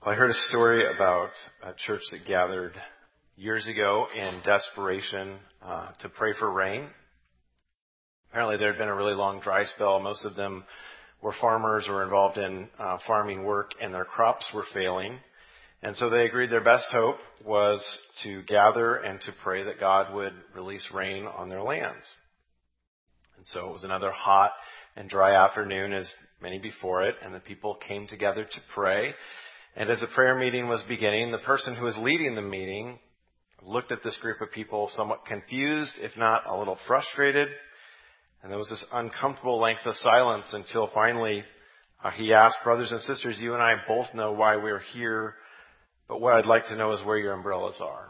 Well, I heard a story about a church that gathered years ago in desperation to pray for rain. Apparently there had been a really long dry spell. Most of them were farmers or involved in farming work, and their crops were failing. And so they agreed their best hope was to gather and to pray that God would release rain on their lands. And so it was another hot and dry afternoon, as many before it, and the people came together to pray. And as the prayer meeting was beginning, the person who was leading the meeting looked at this group of people somewhat confused, if not a little frustrated. And there was this uncomfortable length of silence until finally he asked, "Brothers and sisters, you and I both know why we're here, but what I'd like to know is where your umbrellas are."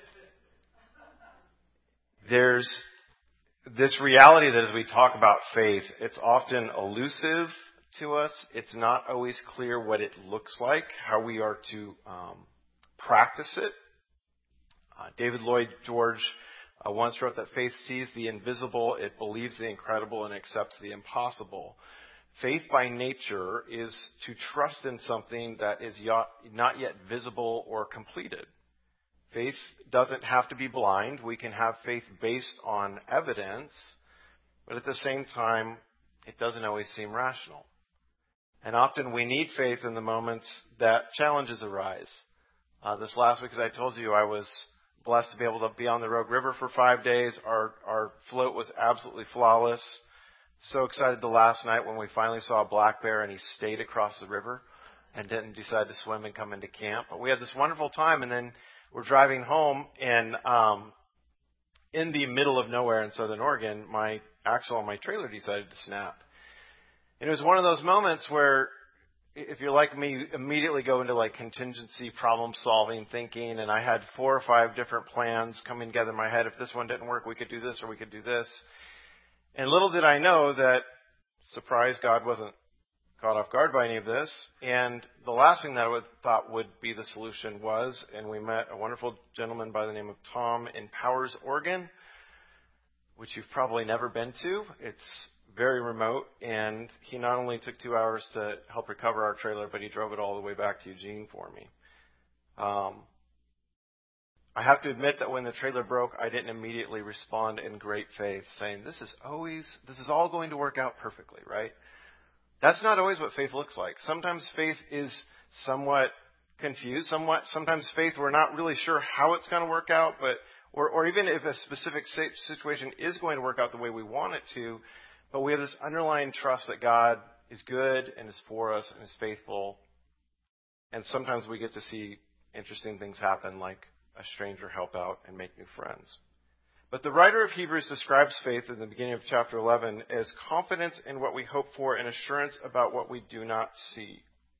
There's this reality that as we talk about faith, it's often elusive to us. It's not always clear what it looks like, how we are to practice it. David Lloyd George once wrote that faith sees the invisible, it believes the incredible, and accepts the impossible. Faith by nature is to trust in something that is not yet visible or completed. Faith doesn't have to be blind. We can have faith based on evidence, but at the same time, it doesn't always seem rational. And often we need faith in the moments that challenges arise. This last week, as I told you, I was blessed to be able to be on the Rogue River for 5 days. Our float was absolutely flawless. So excited the last night when we finally saw a black bear and he stayed across the river and didn't decide to swim and come into camp. But we had this wonderful time, and then we're driving home, and in the middle of nowhere in Southern Oregon, my axle on my trailer decided to snap. And it was one of those moments where, if you're like me, you immediately go into like contingency problem-solving thinking, and I had 4 or 5 different plans coming together in my head. If this one didn't work, we could do this or we could do this. And little did I know that, surprise, God wasn't caught off guard by any of this. And the last thing that I thought would be the solution was, and we met a wonderful gentleman by the name of Tom in Powers, Oregon, which you've probably never been to. It's very remote, and he not only took 2 hours to help recover our trailer, but he drove it all the way back to Eugene for me. I have to admit that when the trailer broke, I didn't immediately respond in great faith, saying, this is all going to work out perfectly, right? That's not always what faith looks like. Sometimes faith is somewhat confused. Sometimes faith, we're not really sure how it's going to work out, or even if a specific situation is going to work out the way we want it to, but we have this underlying trust that God is good and is for us and is faithful. And sometimes we get to see interesting things happen, like a stranger help out and make new friends. But the writer of Hebrews describes faith in the beginning of chapter 11 as confidence in what we hope for and assurance about what we do not see.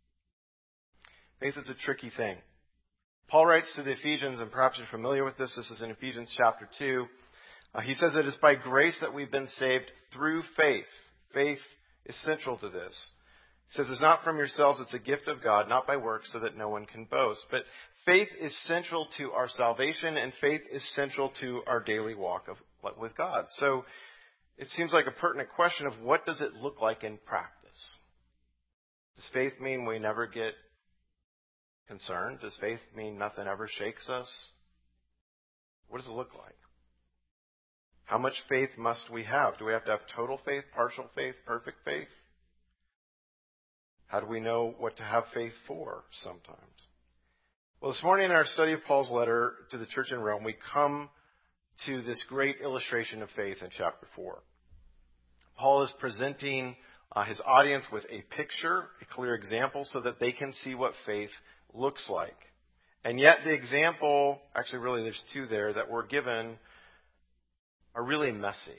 Faith is a tricky thing. Paul writes to the Ephesians, and perhaps you're familiar with this. This is in Ephesians chapter 2. He says it is by grace that we've been saved through faith. Faith is central to this. He says it's not from yourselves, it's a gift of God, not by works, so that no one can boast. But faith is central to our salvation, and faith is central to our daily walk with God. So it seems like a pertinent question of what does it look like in practice? Does faith mean we never get concerned? Does faith mean nothing ever shakes us? What does it look like? How much faith must we have? Do we have to have total faith, partial faith, perfect faith? How do we know what to have faith for sometimes? Well, this morning in our study of Paul's letter to the church in Rome, we come to this great illustration of faith in chapter 4. Paul is presenting his audience with a picture, a clear example, so that they can see what faith looks like. And yet the example, actually really there's 2 there that were given, are really messy.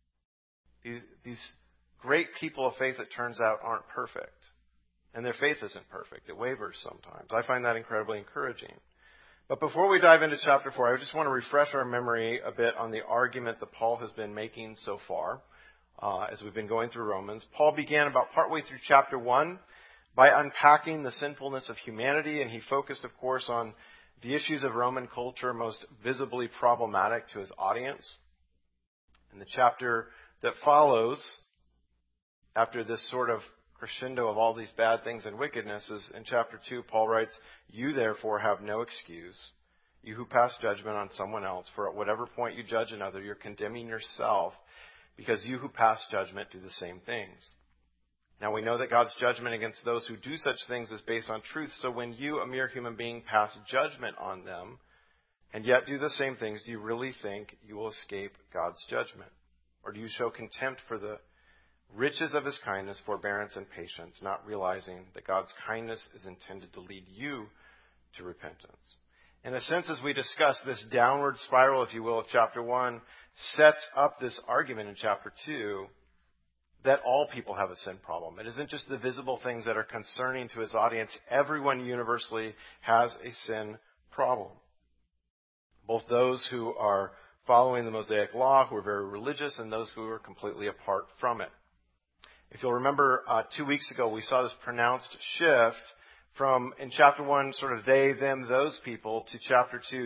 These great people of faith, it turns out, aren't perfect. And their faith isn't perfect. It wavers sometimes. I find that incredibly encouraging. But before we dive into chapter 4, I just want to refresh our memory a bit on the argument that Paul has been making so far as we've been going through Romans. Paul began about partway through chapter 1 by unpacking the sinfulness of humanity, and he focused, of course, on the issues of Roman culture most visibly problematic to his audience. In the chapter that follows, after this sort of crescendo of all these bad things and wickedness is in chapter 2, Paul writes, "You therefore have no excuse, you who pass judgment on someone else, for at whatever point you judge another, you're condemning yourself, because you who pass judgment do the same things. Now we know that God's judgment against those who do such things is based on truth, so when you, a mere human being, pass judgment on them, and yet do the same things, do you really think you will escape God's judgment? Or do you show contempt for the riches of his kindness, forbearance, and patience, not realizing that God's kindness is intended to lead you to repentance?" In a sense, as we discussed, this downward spiral, if you will, of chapter 1 sets up this argument in chapter 2 that all people have a sin problem. It isn't just the visible things that are concerning to his audience. Everyone universally has a sin problem. Both those who are following the Mosaic law, who are very religious, and those who are completely apart from it. If you'll remember, 2 weeks ago, we saw this pronounced shift from, in chapter 1, sort of they, them, those people, to chapter 2,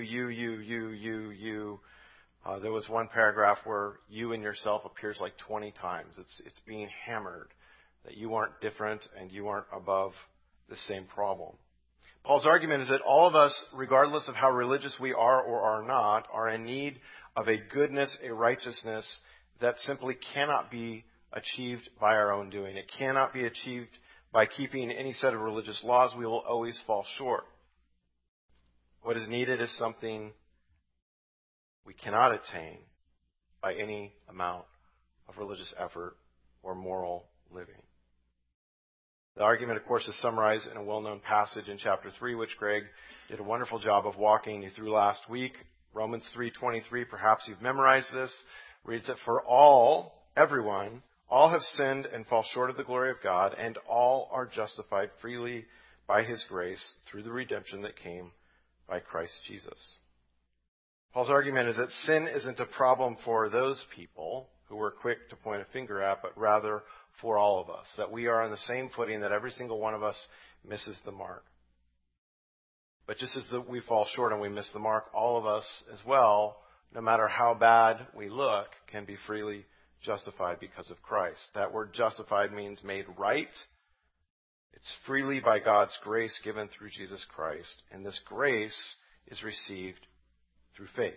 you. There was one paragraph where you and yourself appears like 20 times. It's being hammered that you aren't different and you aren't above the same problem. Paul's argument is that all of us, regardless of how religious we are or are not, are in need of a goodness, a righteousness that simply cannot be achieved by our own doing. It cannot be achieved by keeping any set of religious laws. We will always fall short. What is needed is something we cannot attain by any amount of religious effort or moral living. The argument, of course, is summarized in a well-known passage in chapter 3, which Greg did a wonderful job of walking you through last week. Romans 3:23, perhaps you've memorized this, reads that for everyone, all have sinned and fall short of the glory of God, and all are justified freely by his grace through the redemption that came by Christ Jesus. Paul's argument is that sin isn't a problem for those people who we're quick to point a finger at, but rather for all of us, that we are on the same footing, that every single one of us misses the mark. But just as we fall short and we miss the mark, all of us as well, no matter how bad we look, can be freely justified because of Christ. That word justified means made right. It's freely by God's grace given through Jesus Christ, and this grace is received through faith.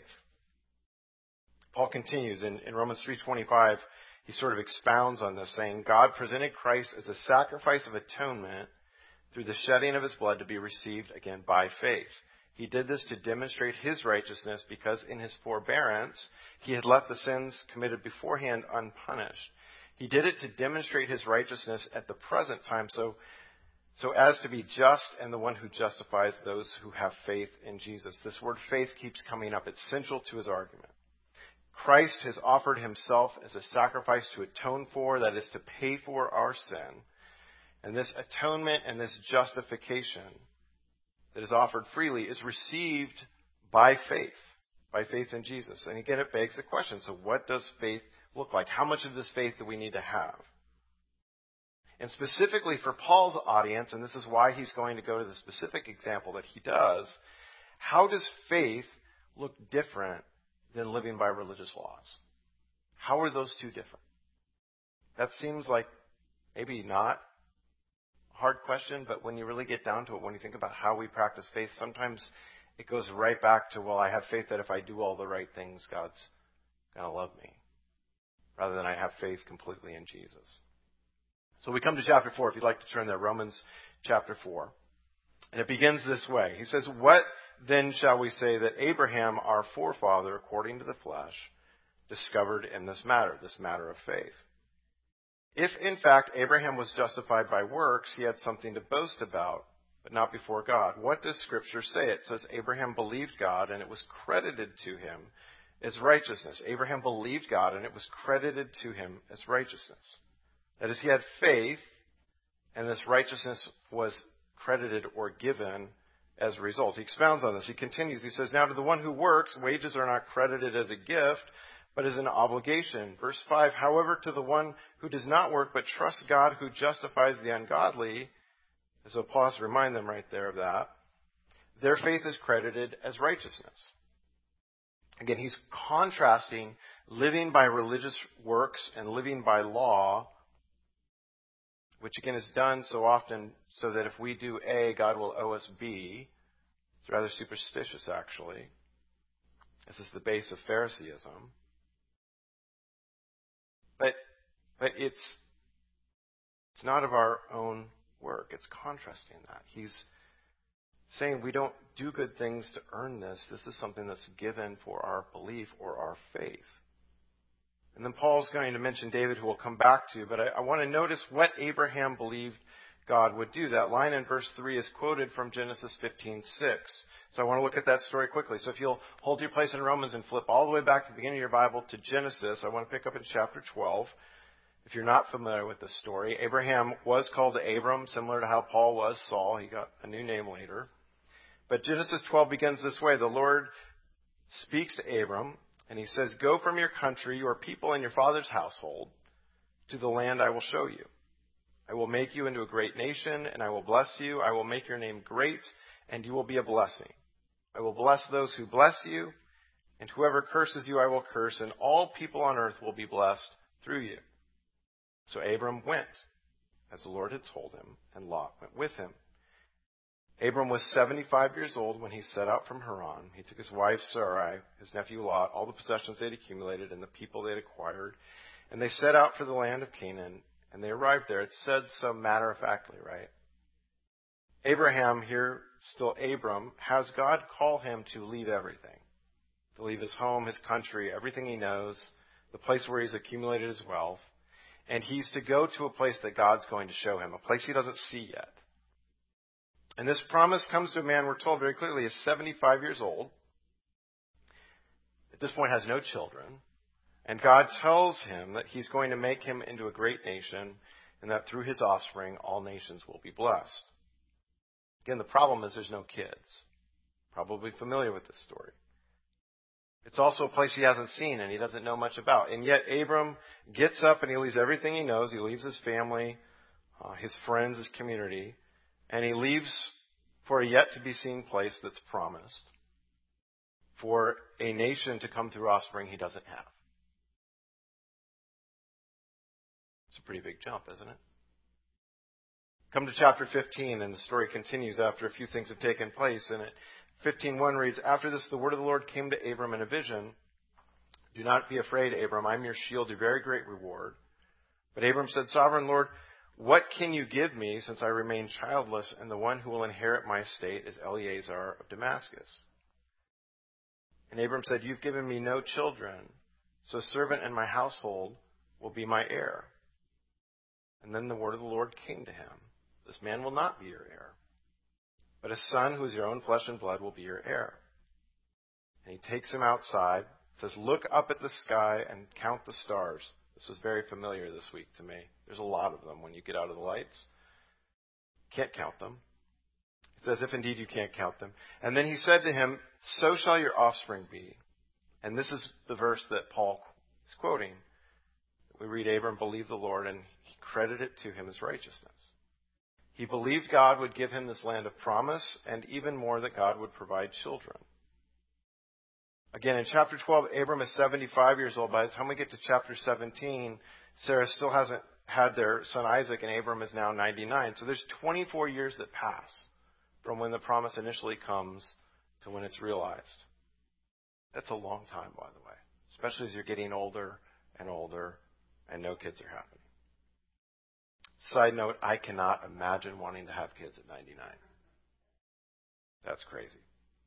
Paul continues in Romans 3:25. He sort of expounds on this, saying, God presented Christ as a sacrifice of atonement through the shedding of his blood to be received again by faith. He did this to demonstrate his righteousness because in his forbearance he had left the sins committed beforehand unpunished. He did it to demonstrate his righteousness at the present time so as to be just and the one who justifies those who have faith in Jesus. This word faith keeps coming up. It's central to his argument. Christ has offered himself as a sacrifice to atone for, that is to pay for our sin. And this atonement and this justification that is offered freely is received by faith in Jesus. And again, it begs the question, so what does faith look like? How much of this faith do we need to have? And specifically for Paul's audience, and this is why he's going to go to the specific example that he does, how does faith look different than living by religious laws? How are those two different? That seems like maybe not a hard question, but when you really get down to it, when you think about how we practice faith, sometimes it goes right back to, well, I have faith that if I do all the right things, God's going to love me, rather than I have faith completely in Jesus. So we come to chapter 4, if you'd like to turn there, Romans chapter 4. And it begins this way. He says, what then shall we say that Abraham, our forefather, according to the flesh, discovered in this matter of faith? If, in fact, Abraham was justified by works, he had something to boast about, but not before God. What does Scripture say? It says Abraham believed God, and it was credited to him as righteousness. Abraham believed God, and it was credited to him as righteousness. That is, he had faith, and this righteousness was credited or given as a result. He expounds on this. He continues. He says, now to the one who works, wages are not credited as a gift, but as an obligation. Verse 5, however, to the one who does not work, but trusts God who justifies the ungodly, so Paul has to remind them right there of that, their faith is credited as righteousness. Again, he's contrasting living by religious works and living by law which again is done so often so that if we do A, God will owe us B. It's rather superstitious, actually. This is the base of Phariseeism. But it's not of our own work. It's contrasting that. He's saying we don't do good things to earn this. This is something that's given for our belief or our faith. And then Paul's going to mention David, who we'll come back to, but I want to notice what Abraham believed God would do. That line in verse 3 is quoted from Genesis 15:6. So I want to look at that story quickly. So if you'll hold your place in Romans and flip all the way back to the beginning of your Bible to Genesis, I want to pick up in chapter 12. If you're not familiar with this story, Abraham was called Abram, similar to how Paul was Saul. He got a new name later. But Genesis 12 begins this way. The Lord speaks to Abram, and he says, "Go from your country, your people, and your father's household to the land I will show you. I will make you into a great nation, and I will bless you. I will make your name great, and you will be a blessing. I will bless those who bless you, and whoever curses you I will curse, and all people on earth will be blessed through you." So Abram went, as the Lord had told him, and Lot went with him. Abram was 75 years old when he set out from Haran. He took his wife Sarai, his nephew Lot, all the possessions they had accumulated, and the people they had acquired, and they set out for the land of Canaan, and they arrived there. It's said so matter-of-factly, right? Abraham, here still Abram, has God call him to leave everything, to leave his home, his country, everything he knows, the place where he's accumulated his wealth, and he's to go to a place that God's going to show him, a place he doesn't see yet. And this promise comes to a man, we're told very clearly, is 75 years old. At this point has no children. And God tells him that he's going to make him into a great nation, and that through his offspring all nations will be blessed. Again, the problem is there's no kids. Probably familiar with this story. It's also a place he hasn't seen and he doesn't know much about. And yet Abram gets up and he leaves everything he knows. He leaves his family, his friends, his community, and he leaves for a yet-to-be-seen place that's promised, for a nation to come through offspring he doesn't have. It's a pretty big jump, isn't it? Come to chapter 15, and the story continues after a few things have taken place. And at 15:1 reads, "After this, the word of the Lord came to Abram in a vision. 'Do not be afraid, Abram. I am your shield, a very great reward.' But Abram said, 'Sovereign Lord, what can you give me since I remain childless, and the one who will inherit my estate is Eleazar of Damascus?' And Abram said, 'You've given me no children, so a servant in my household will be my heir.' And then the word of the Lord came to him. 'This man will not be your heir, but a son who is your own flesh and blood will be your heir.' And he takes him outside, says, 'Look up at the sky and count the stars.'" This was very familiar this week to me. There's a lot of them when you get out of the lights. Can't count them. It's as if indeed you can't count them. And then he said to him, "So shall your offspring be." And this is the verse that Paul is quoting. We read, Abram believed the Lord, and he credited it to him as righteousness. He believed God would give him this land of promise, and even more that God would provide children. Again, in chapter 12, Abram is 75 years old. By the time we get to chapter 17, Sarah still hasn't had their son Isaac, and Abram is now 99. So there's 24 years that pass from when the promise initially comes to when it's realized. That's a long time, by the way, especially as you're getting older and older and no kids are happening. Side note, I cannot imagine wanting to have kids at 99. That's crazy.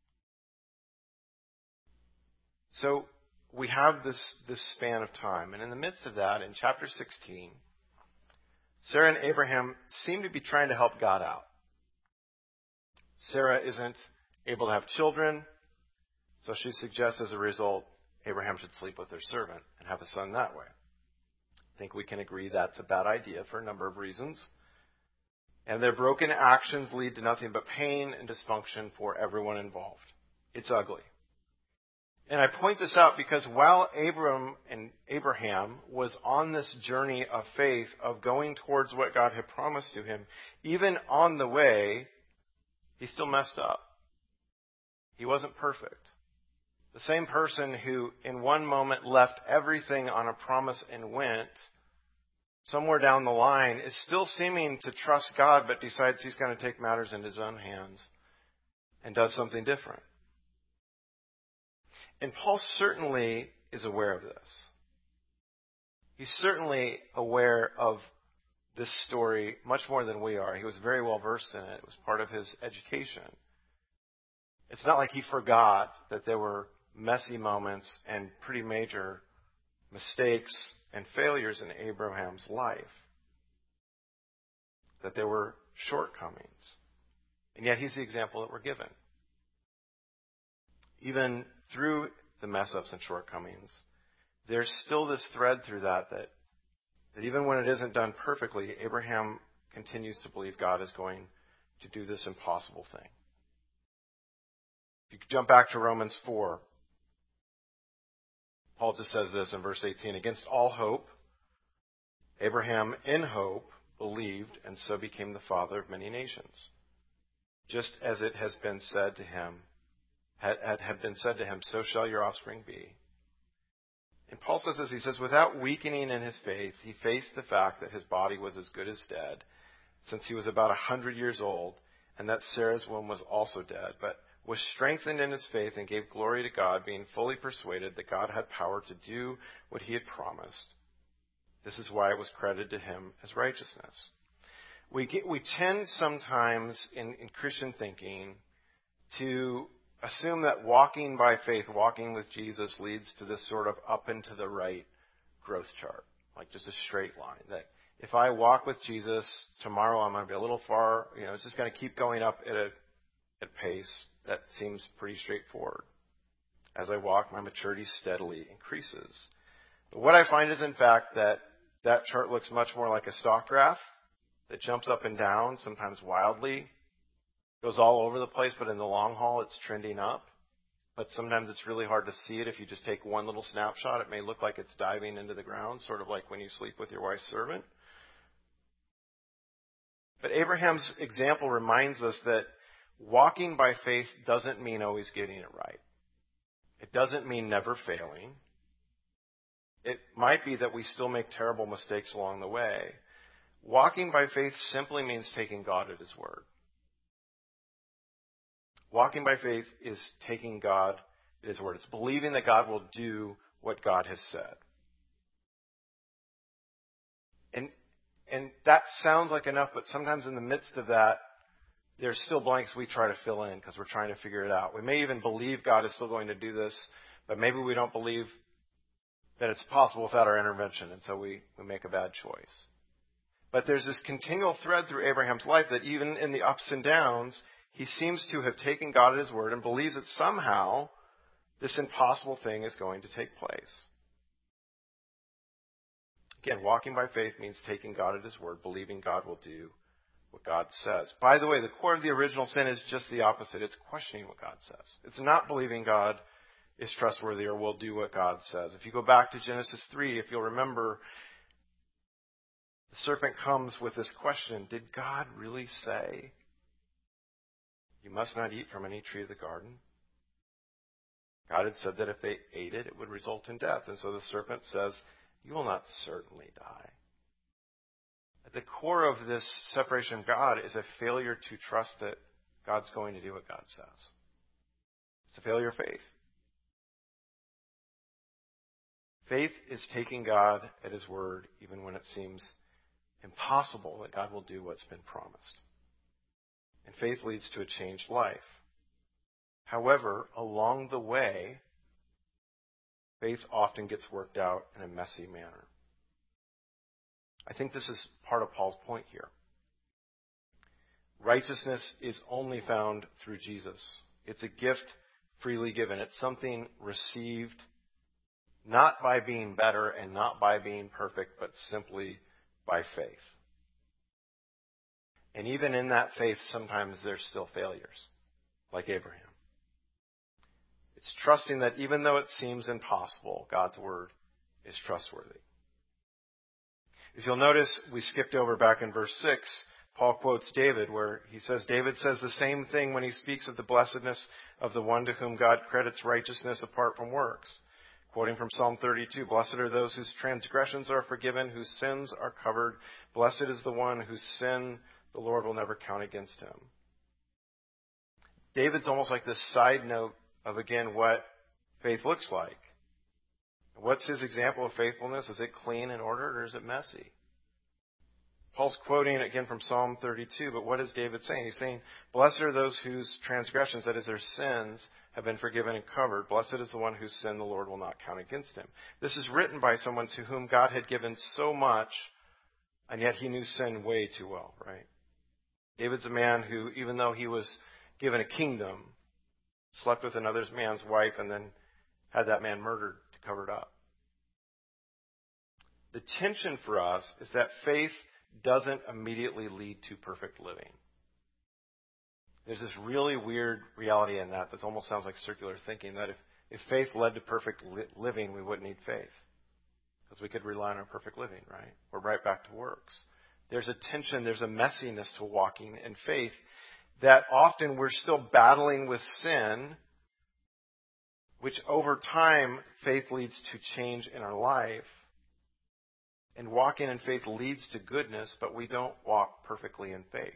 So we have this span of time. And in the midst of that, in chapter 16, Sarah and Abraham seem to be trying to help God out. Sarah isn't able to have children, so she suggests as a result, Abraham should sleep with their servant and have a son that way. I think we can agree that's a bad idea for a number of reasons. And their broken actions lead to nothing but pain and dysfunction for everyone involved. It's ugly. And I point this out because while Abraham was on this journey of faith, of going towards what God had promised to him, even on the way, he still messed up. He wasn't perfect. The same person who in one moment left everything on a promise and went, somewhere down the line, is still seeming to trust God, but decides he's going to take matters into his own hands and does something different. And Paul certainly is aware of this. He's certainly aware of this story much more than we are. He was very well versed in it. It was part of his education. It's not like he forgot that there were messy moments and pretty major mistakes and failures in Abraham's life. That there were shortcomings. And yet he's the example that we're given. Even through the mess-ups and shortcomings, there's still this thread through that even when it isn't done perfectly, Abraham continues to believe God is going to do this impossible thing. If you could jump back to Romans 4, Paul just says this in verse 18, against all hope, Abraham in hope believed and so became the father of many nations. Just as it has been said to him, had been said to him, so shall your offspring be. And Paul says this, he says, without weakening in his faith, he faced the fact that his body was as good as dead, since he was about 100 years old, and that Sarah's womb was also dead, but was strengthened in his faith and gave glory to God, being fully persuaded that God had power to do what he had promised. This is why it was credited to him as righteousness. We tend sometimes in Christian thinking to assume that walking by faith, walking with Jesus, leads to this sort of up and to the right growth chart, like just a straight line. That if I walk with Jesus, tomorrow I'm going to be a little far, it's just going to keep going up at a pace that seems pretty straightforward. As I walk, my maturity steadily increases. But what I find is, in fact, that chart looks much more like a stock graph that jumps up and down, sometimes wildly, goes all over the place, but in the long haul, it's trending up. But sometimes it's really hard to see it if you just take one little snapshot. It may look like it's diving into the ground, sort of like when you sleep with your wife's servant. But Abraham's example reminds us that walking by faith doesn't mean always getting it right. It doesn't mean never failing. It might be that we still make terrible mistakes along the way. Walking by faith simply means taking God at his word. Walking by faith is taking God at his word. It's believing that God will do what God has said. And that sounds like enough, but sometimes in the midst of that, there's still blanks we try to fill in because we're trying to figure it out. We may even believe God is still going to do this, but maybe we don't believe that it's possible without our intervention, and so we make a bad choice. But there's this continual thread through Abraham's life that even in the ups and downs, he seems to have taken God at his word and believes that somehow this impossible thing is going to take place. Again, walking by faith means taking God at his word, believing God will do what God says. By the way, the core of the original sin is just the opposite. It's questioning what God says. It's not believing God is trustworthy or will do what God says. If you go back to Genesis 3, if you'll remember, the serpent comes with this question, did God really say, you must not eat from any tree of the garden? God had said that if they ate it, it would result in death. And so the serpent says, you will not certainly die. At the core of this separation from God is a failure to trust that God's going to do what God says. It's a failure of faith. Faith is taking God at his word even when it seems impossible that God will do what's been promised. And faith leads to a changed life. However, along the way, faith often gets worked out in a messy manner. I think this is part of Paul's point here. Righteousness is only found through Jesus. It's a gift freely given. It's something received not by being better and not by being perfect, but simply by faith. And even in that faith, sometimes there's still failures, like Abraham. It's trusting that even though it seems impossible, God's word is trustworthy. If you'll notice, we skipped over back in verse 6, Paul quotes David, where he says, David says the same thing when he speaks of the blessedness of the one to whom God credits righteousness apart from works. Quoting from Psalm 32, blessed are those whose transgressions are forgiven, whose sins are covered. Blessed is the one whose sin the Lord will never count against him. David's almost like this side note of, again, what faith looks like. What's his example of faithfulness? Is it clean and ordered, or is it messy? Paul's quoting again from Psalm 32, but what is David saying? He's saying, blessed are those whose transgressions, that is their sins, have been forgiven and covered. Blessed is the one whose sin the Lord will not count against him. This is written by someone to whom God had given so much, and yet he knew sin way too well, right? David's a man who, even though he was given a kingdom, slept with another man's wife and then had that man murdered to cover it up. The tension for us is that faith doesn't immediately lead to perfect living. There's this really weird reality in that almost sounds like circular thinking, that if faith led to perfect living, we wouldn't need faith. Because we could rely on our perfect living, right? We're right back to works. There's a tension, there's a messiness to walking in faith that often we're still battling with sin, which over time faith leads to change in our life. And walking in faith leads to goodness, but we don't walk perfectly in faith.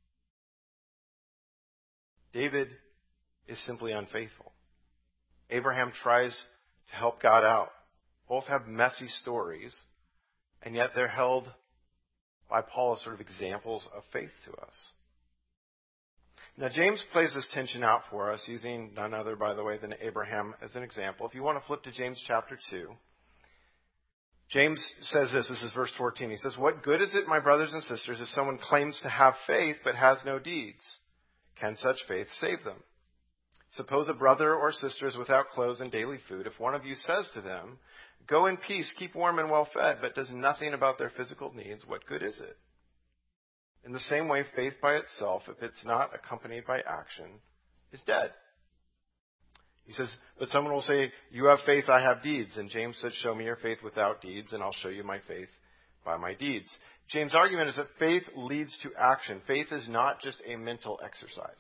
David is simply unfaithful. Abraham tries to help God out. Both have messy stories, and yet they're held by Paul as sort of examples of faith to us. Now, James plays this tension out for us, using none other, by the way, than Abraham as an example. If you want to flip to James chapter 2, James says this is verse 14. He says, what good is it, my brothers and sisters, if someone claims to have faith but has no deeds? Can such faith save them? Suppose a brother or sister is without clothes and daily food. If one of you says to them, go in peace, keep warm and well fed, but does nothing about their physical needs, what good is it? In the same way, faith by itself, if it's not accompanied by action, is dead. He says, but someone will say, you have faith, I have deeds. And James said, show me your faith without deeds, and I'll show you my faith by my deeds. James' argument is that faith leads to action. Faith is not just a mental exercise.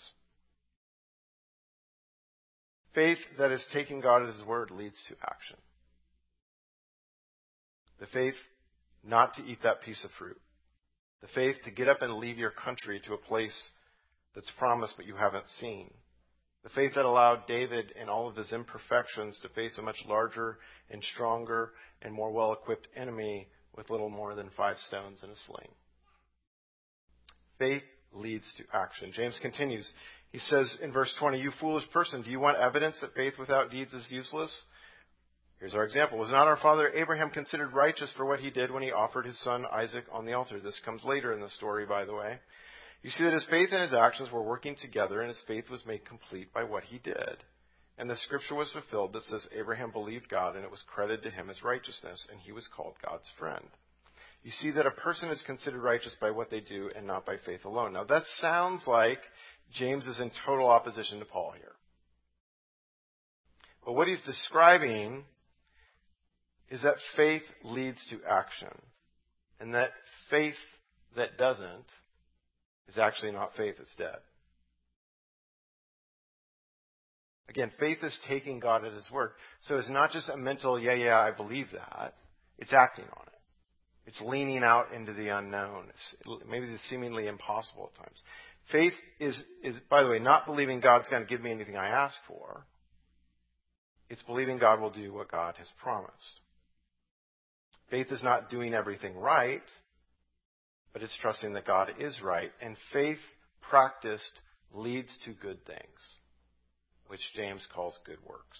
Faith that is taking God at His word leads to action. The faith not to eat that piece of fruit. The faith to get up and leave your country to a place that's promised but you haven't seen. The faith that allowed David, in all of his imperfections, to face a much larger and stronger and more well-equipped enemy with little more than 5 stones and a sling. Faith leads to action. James continues. He says in verse 20, you foolish person, do you want evidence that faith without deeds is useless? Here's our example. Was not our father Abraham considered righteous for what he did when he offered his son Isaac on the altar? This comes later in the story, by the way. You see that his faith and his actions were working together, and his faith was made complete by what he did. And the scripture was fulfilled that says Abraham believed God, and it was credited to him as righteousness, and he was called God's friend. You see that a person is considered righteous by what they do and not by faith alone. Now that sounds like James is in total opposition to Paul here. But what he's describing is that faith leads to action, and that faith that doesn't is actually not faith, it's dead. Again, faith is taking God at His word. So it's not just a mental, yeah, I believe that. It's acting on it. It's leaning out into the unknown. It's maybe the seemingly impossible at times. Faith is, by the way, not believing God's going to give me anything I ask for. It's believing God will do what God has promised. Faith is not doing everything right, but it's trusting that God is right. And faith practiced leads to good things, which James calls good works.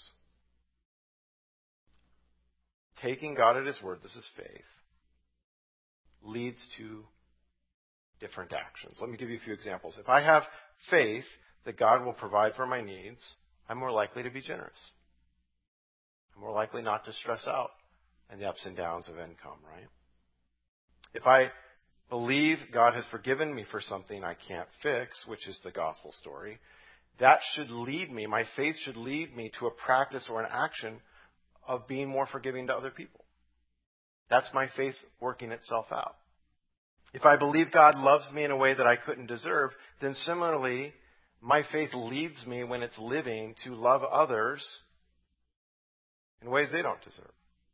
Taking God at His word, this is faith, leads to different actions. Let me give you a few examples. If I have faith that God will provide for my needs, I'm more likely to be generous. I'm more likely not to stress out in the ups and downs of income, right? If I believe God has forgiven me for something I can't fix, which is the gospel story, that should lead me, my faith should lead me to a practice or an action of being more forgiving to other people. That's my faith working itself out. If I believe God loves me in a way that I couldn't deserve, then similarly, my faith leads me when it's living to love others in ways they don't deserve.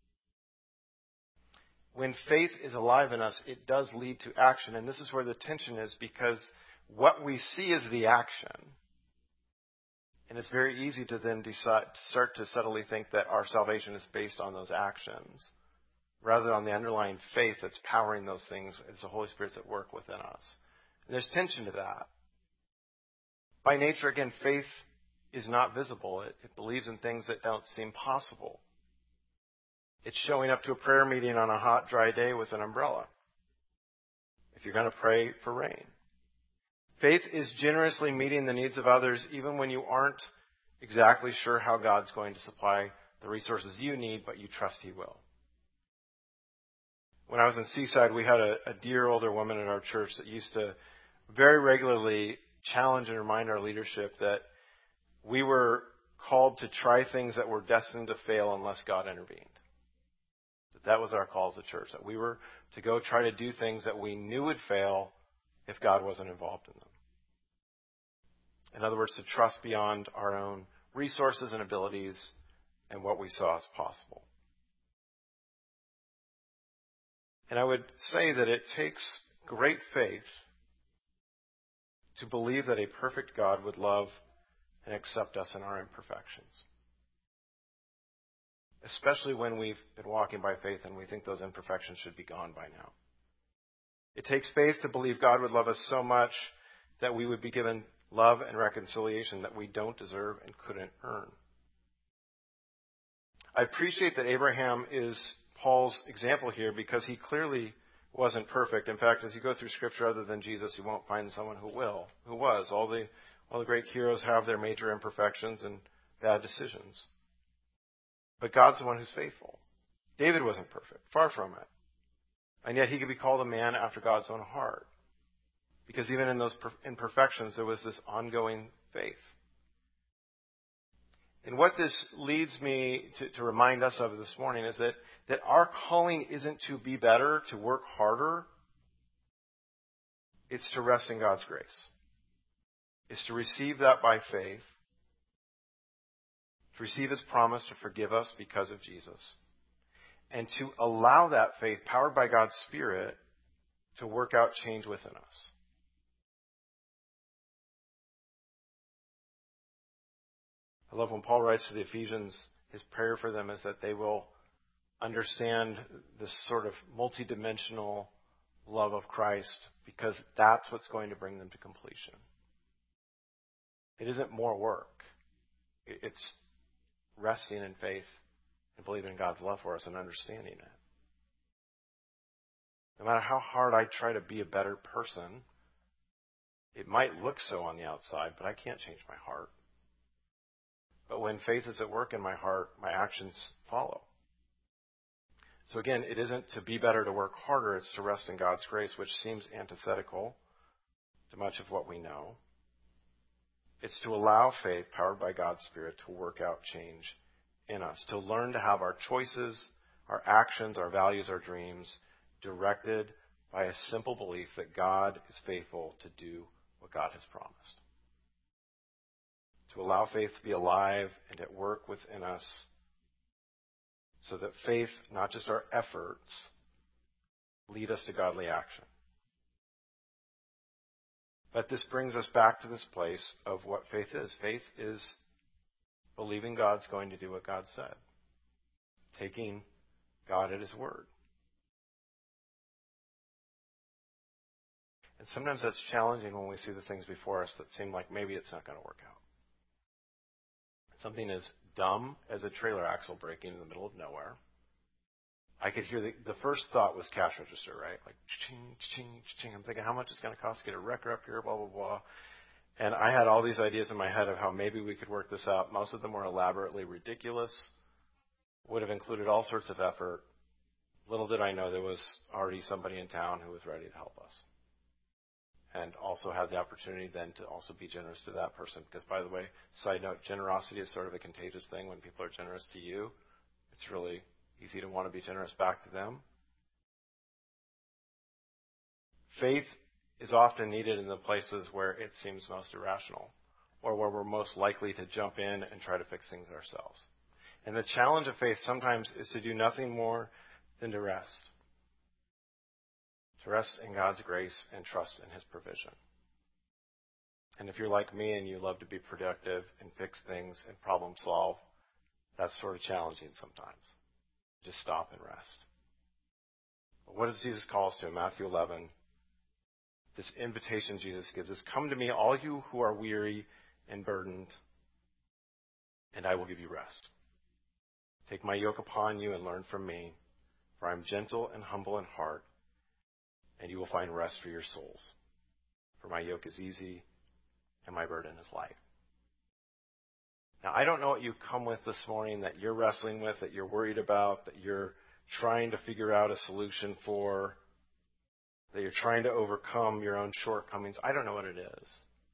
When faith is alive in us, it does lead to action. And this is where the tension is, because what we see is the action. And it's very easy to then start to subtly think that our salvation is based on those actions, rather than on the underlying faith that's powering those things. It's the Holy Spirit's at work within us. And there's tension to that. By nature, again, faith is not visible. It believes in things that don't seem possible. It's showing up to a prayer meeting on a hot, dry day with an umbrella, if you're going to pray for rain. Faith is generously meeting the needs of others, even when you aren't exactly sure how God's going to supply the resources you need, but you trust He will. When I was in Seaside, we had a dear older woman in our church that used to very regularly challenge and remind our leadership that we were called to try things that were destined to fail unless God intervened. That was our call as a church, that we were to go try to do things that we knew would fail if God wasn't involved in them. In other words, to trust beyond our own resources and abilities and what we saw as possible. And I would say that it takes great faith to believe that a perfect God would love and accept us in our imperfections. Especially when we've been walking by faith and we think those imperfections should be gone by now. It takes faith to believe God would love us so much that we would be given love and reconciliation that we don't deserve and couldn't earn. I appreciate that Abraham is Paul's example here, because he clearly wasn't perfect. In fact, as you go through Scripture, other than Jesus, you won't find someone who was. All the great heroes have their major imperfections and bad decisions. But God's the one who's faithful. David wasn't perfect, far from it. And yet he could be called a man after God's own heart. Because even in those imperfections, there was this ongoing faith. And what this leads me to remind us of this morning is that our calling isn't to be better, to work harder. It's to rest in God's grace. It's to receive that by faith. To receive His promise to forgive us because of Jesus. And to allow that faith, powered by God's Spirit, to work out change within us. I love when Paul writes to the Ephesians, his prayer for them is that they will understand this sort of multidimensional love of Christ, because that's what's going to bring them to completion. It isn't more work. It's resting in faith and believing in God's love for us and understanding it. No matter how hard I try to be a better person, it might look so on the outside, but I can't change my heart. But when faith is at work in my heart, my actions follow. So again, it isn't to be better, to work harder. It's to rest in God's grace, which seems antithetical to much of what we know. It's to allow faith, powered by God's Spirit, to work out change in us, to learn to have our choices, our actions, our values, our dreams directed by a simple belief that God is faithful to do what God has promised. To allow faith to be alive and at work within us, so that faith, not just our efforts, lead us to godly action. But this brings us back to this place of what faith is. Faith is believing God's going to do what God said. Taking God at His word. And sometimes that's challenging when we see the things before us that seem like maybe it's not going to work out. Something as dumb as a trailer axle breaking in the middle of nowhere. I could hear the first thought was cash register, right? Like, ching, ching, ching. I'm thinking, how much is it going to cost to get a wrecker up here, blah, blah, blah. And I had all these ideas in my head of how maybe we could work this out. Most of them were elaborately ridiculous, would have included all sorts of effort. Little did I know there was already somebody in town who was ready to help us. And also had the opportunity then to also be generous to that person. Because, by the way, side note, generosity is sort of a contagious thing. When people are generous to you, it's really easy to want to be generous back to them. Faith is often needed in the places where it seems most irrational, or where we're most likely to jump in and try to fix things ourselves. And the challenge of faith sometimes is to do nothing more than to rest. To rest in God's grace and trust in His provision. And if you're like me and you love to be productive and fix things and problem solve, that's sort of challenging sometimes. Just stop and rest. But what does Jesus call us to in Matthew 11? This invitation Jesus gives us, come to me, all you who are weary and burdened, and I will give you rest. Take my yoke upon you and learn from me, for I am gentle and humble in heart, and you will find rest for your souls. For my yoke is easy and my burden is light. Now, I don't know what you come with this morning that you're wrestling with, that you're worried about, that you're trying to figure out a solution for, that you're trying to overcome your own shortcomings. I don't know what it is.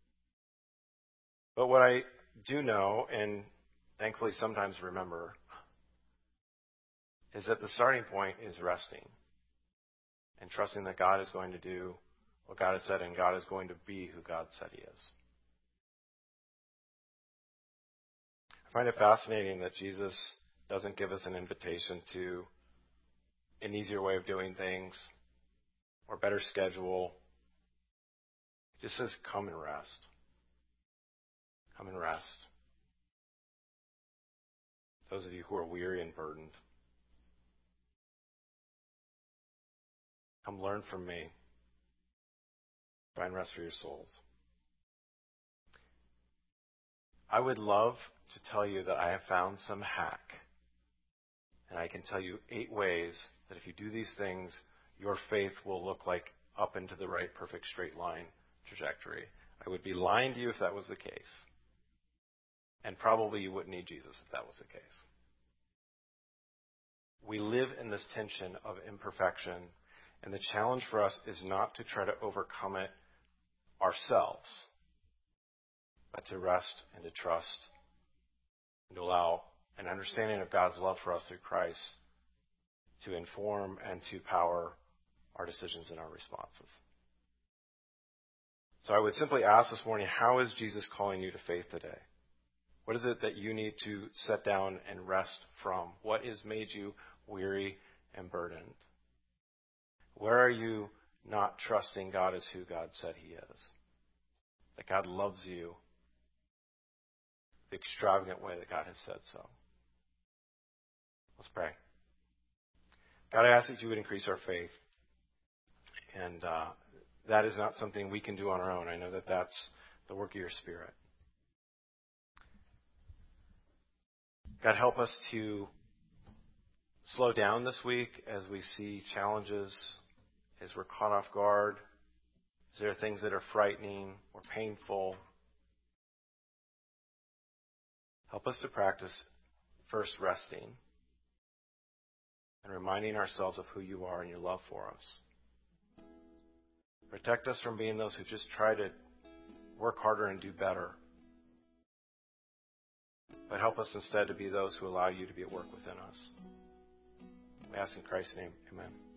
But what I do know, and thankfully sometimes remember, is that the starting point is resting and trusting that God is going to do what God has said, and God is going to be who God said He is. I find it fascinating that Jesus doesn't give us an invitation to an easier way of doing things or better schedule. He just says, come and rest. Come and rest. Those of you who are weary and burdened, come learn from me. Find rest for your souls. I would love to tell you that I have found some hack. And I can tell you 8 ways that if you do these things, your faith will look like up into the right, perfect, straight line trajectory. I would be lying to you if that was the case. And probably you wouldn't need Jesus if that was the case. We live in this tension of imperfection, and the challenge for us is not to try to overcome it ourselves, but to rest and to trust and to allow an understanding of God's love for us through Christ to inform and to power our decisions and our responses. So I would simply ask this morning, how is Jesus calling you to faith today? What is it that you need to set down and rest from? What has made you weary and burdened? Where are you not trusting God as who God said He is? That God loves you the extravagant way that God has said so. Let's pray. God, I ask that you would increase our faith. And that is not something we can do on our own. I know that that's the work of your Spirit. God, help us to slow down this week as we see challenges, as we're caught off guard, as there are things that are frightening or painful. Help us to practice first resting and reminding ourselves of who you are and your love for us. Protect us from being those who just try to work harder and do better. But help us instead to be those who allow you to be at work within us. We ask in Christ's name, amen.